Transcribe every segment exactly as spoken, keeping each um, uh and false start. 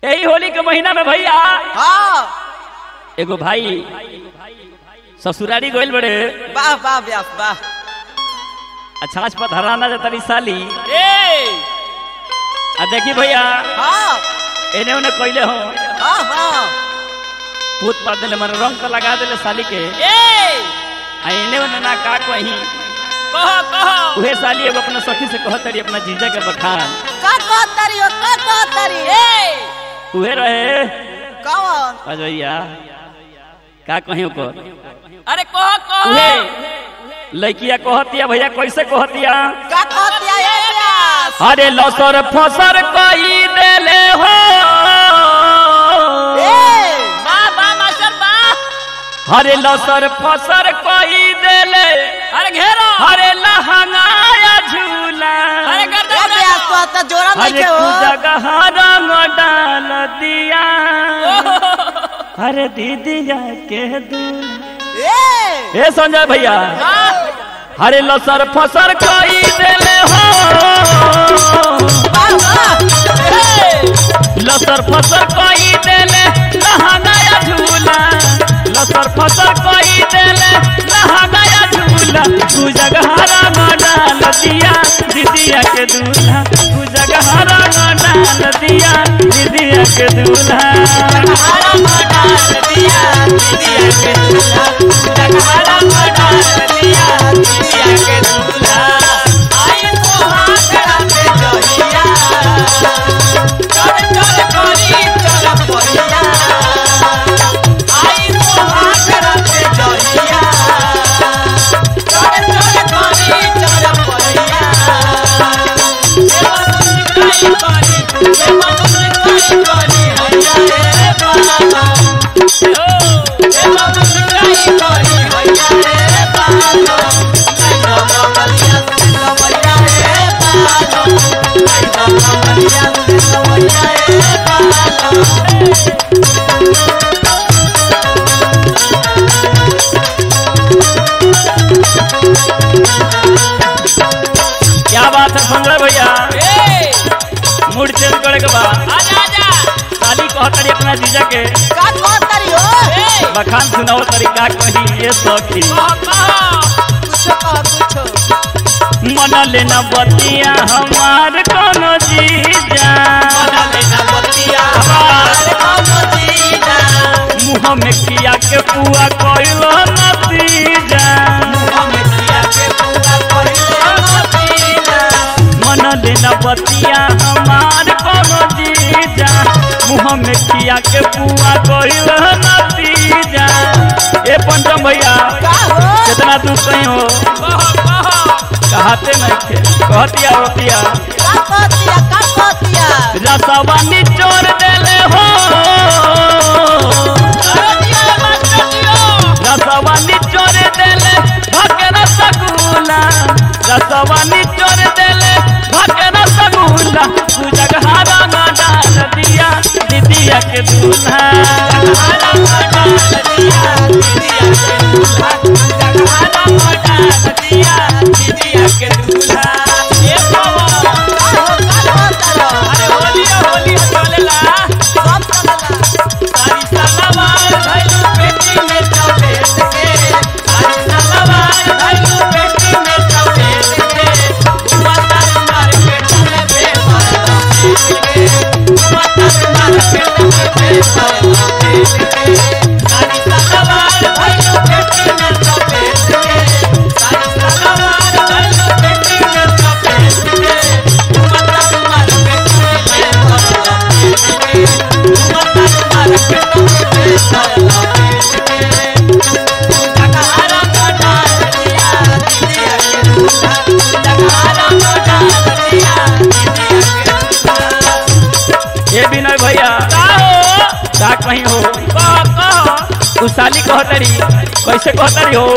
यही होली के महीना में भैया हाँ एगो भाई ससुरारी गोइल बड़े वाह वाह व्यास वाह अच्छा पर धराना जा तरी साली ए आ देखी भैया हाँ एने ओने कइले हो हाँ हाँ भूत पार देले मन रंग तो लगा देले साली के ए आ एने ओने ना का कहीं कहो कहो उहे साली एगो अपना सखी से कहत रही अपना जीजा के बखान का कहतरी हो का कहतरी ए उहे रहे कौन अजैया का कहीं को अरे कहो कहो उहे लड़किया कहतिया भैया कैसे कहतिया का कहतिया ए व्यास अरे लसर फसर कई देले हो ए वाह वाह मास्टर वाह अरे लसर फसर कई देले अरे घेरो अरे लहंगाया झूला अरे कर दे व्यास तो तो जोड़ा नहीं अरे के तू हो जगह रंग डाल दिया अरे दीदिया के दूल्हा ए ए संजय भैया अरे लसर फसर कई देले हो वाह वाह ए लसर फसर कई देले लहंगाया झूला लसर फसर कई देले लहंगाया झूला तू जगह रंग डाल दिया दीदिया के दूल्हा तू जगह रंग डाल दिया दीदिया के दूल्हा हरा डाल दिया दिया के दूल्हा हरा डाल दिया दिया के दूल्हा आई तो हाथ पे जहिया चल चल करी चल पहिया आई तो हाथ पे जहिया चल चल करी चल पहिया ए करी ए करी करी हैया रे बाबा ओ ए बाबा करी करी हैया रे बाबा आई बाबा बलिया से मैया रे बाबा आई बाबा बलिया से मैया रे बाबा क्या बात है संजय भैया ए मूड चेंज करे के बाद आजा आजा साली कहतरी अपना जीजा के का कहतरी हो ए बखान सुनाओ तरीका कही ये सखी कह कह कुछ कह कुछ मन लेना बतिया हमार कोनो जीजा मुँह में किया के पुआ कोइलो नतीजा मन लेना बतिया हमार कोनो जीजा मुँह में किया के पुआ कोइलो नतीजा ए पंचम भैया कितना दूर कहीं हो कहते नहीं थे कहतिया होतिया रसवा निचोड़ देले हो रसवा निचोड़ देले भके रसगुल्ला रसवा निचोड़ देले भके रसगुल्ला तू जगह रंग डाल दिया दीदिया के दूल्हा अरे होली होली चलेला सब चलेला सारी सलवार भइलू पेटी में चौबेस के सारी सलवार भइलू पेटी में चौबेस के उमतर मार्केट में बेमार के उमतर मार्केट में बेमार के सारी सलवार भइलू पेटी में चौबेस के सारी सलवार भइलू पेटी में चौबेस के उमतर मार्केट में बेमार के उमतर मार्केट में बेमार ये विनय भैया का कहीं हो तू साली कहतरी कैसे कहतरी हो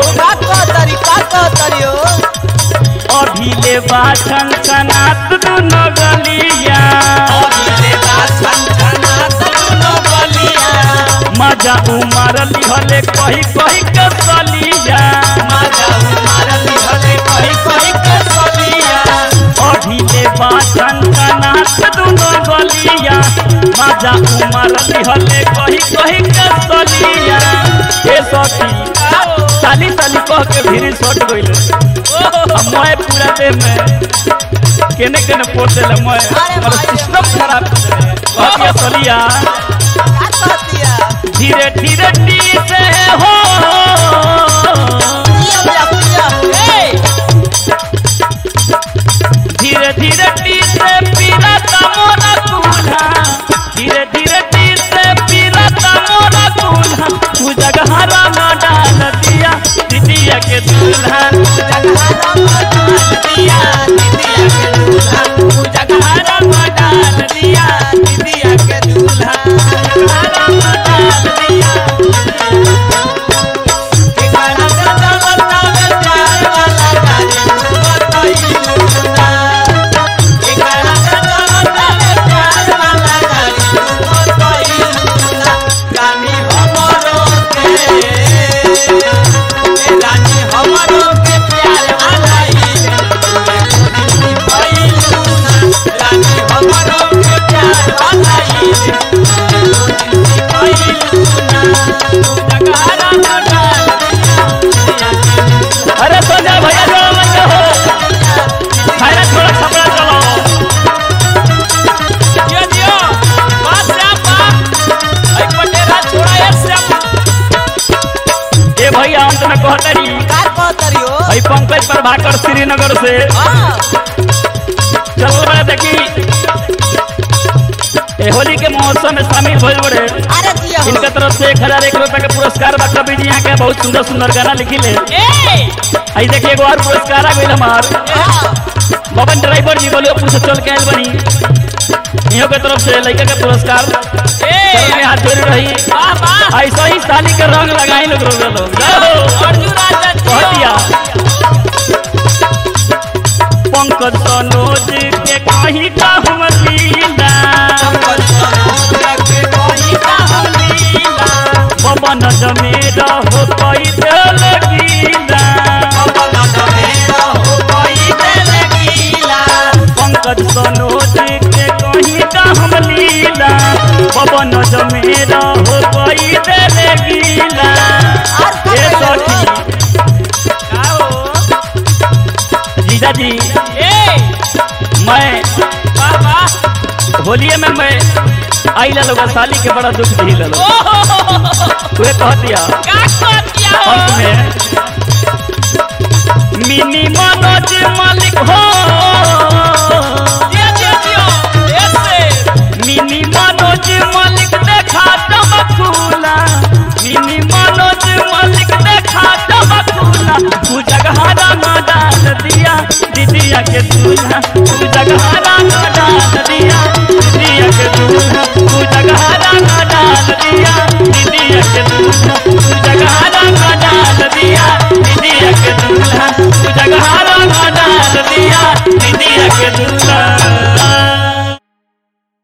अभी ले बाछन सनात दुनो गलिया मजा उमर लिहले कही कही के सलिया अभी ले बाछन सनात दुनो गलिया मजा माजा उमर दिहले कही कही के सलिया ए सखी साली साली कह के भिरी सट गइले मैं पूरा दे में केने केने पोते ले मैं और सिस्टम खराब कर दिया सलिया धीरे धीरे टी से हो धीरे धीरे टी से पीला मोरा दूल्हा धीरे धीरे टी से पीला मोरा दूल्हा तू जगहरा में डाल दिया दीदिया के दूल्हा जगहरा में डाल दिया दीदिया के दूल्हा तू जगहरा में डाल दिया दीदिया के दूल्हा जगहरा में डाल दिया के गाना गाना बता में प्यार वाला गाने बताई दूल्हा के गाना गाना बता में प्यार वाला गाने बताई दूल्हा रानी हमरो के रानी हमरो के प्यार वाला ही रानी हमरो के प्यार वाला ही अरे तो जा भैया जो मत हो खाना थोड़ा कपड़ा चलो जियो जियो बात से आप एक बटेरा छोड़ा यार से ए भैया अंत में कहतरी का कहतरी हो भाई पंकज प्रभाकर श्रीनगर से हां चलो बड़ा देखी ए होली के महोत्सव में शामिल भइल बड़े अरे दिया हो इनका तरफ से एक हजार एक रुपए का पुरस्कार बा कवि जी यहाँ के बहुत सुंदर सुंदर गाना लिखी ले आई देखिए एगो और पुरस्कार आ गई हमार बबन ड्राइवर जी बोलियो पूछ चल के आयल बनी इहो के तरफ से लड़का के पुरस्कार में हाथ जोड़ी रही ऐसा ही साली के रंग लगाई लोग लोग पंकज सनोज के कहीं का हम लीला पवन जमेरा हो कई दिल गीला पंकज सनोज के कहीं का हम लीला पवन जमेरा हो कई दिल गीला ए सखी जीजा जी मैं होलिये में मैं आई लोग साली के बड़ा दुख दी लो वे कह दिया अंत में मिनी मनोज मालिक हो मिनी मनोज मालिक देखा चमकूला मिनी मनोज मालिक देखा चमकूला तू जगहरा में डाल दिया दीदिया के दूल्हा तू जगहरा में डाल